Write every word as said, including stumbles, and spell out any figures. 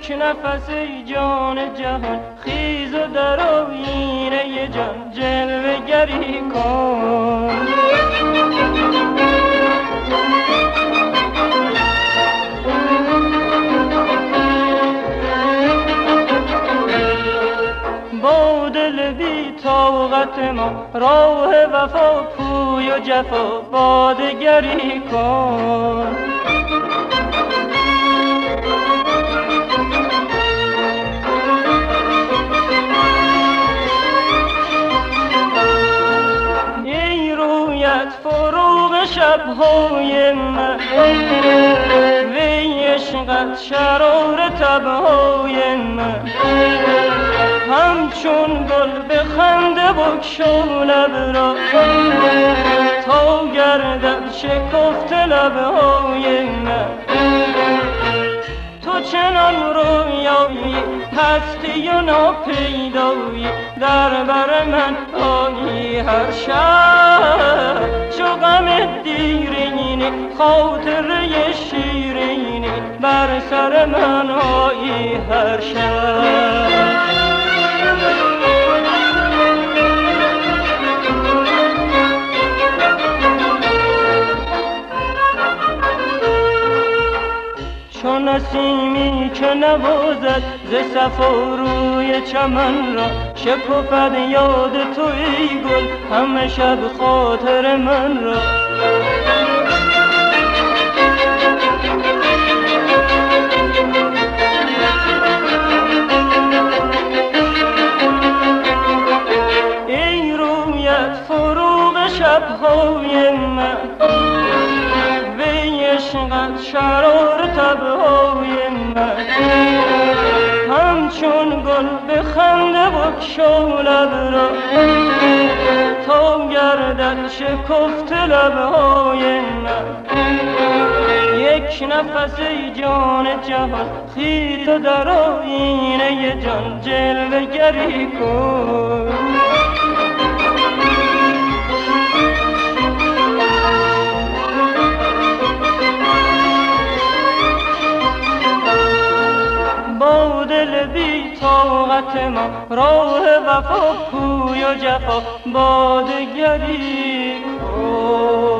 یک نفس ای جان جهان خیز و در آیینه جان جلوه گری کن. با دل بی طاقت ما راه وفا پوی و جفا بادگری کن. ای رویت فروغ شبهای من وی عشقت شرار تبهای من، همچون گل به خنده بگشا لب را تا گردد شکفت لبهای من. تو چنان رویایی هستی و ناپیدایی در بر من آیی هر شب، چو غم دیرینی خاطره شیرینی بر سر من آیی هر شب. چو نسیمی که نوازد ز صفا روی چمن را شکفد یاد تو ای گل همه شب خاطر من را. ای رویت فروغ شبهای من وی عشقت شرار تبهای من، همچون گل به خنده بگشا لب را تا گردد شکفت لبهای من. یک نفس ای جان جهان خیز و در آیینه جان جلوه گری کن. با دل بی طاقت ما راه وفا پوی و جفا بادگری کن.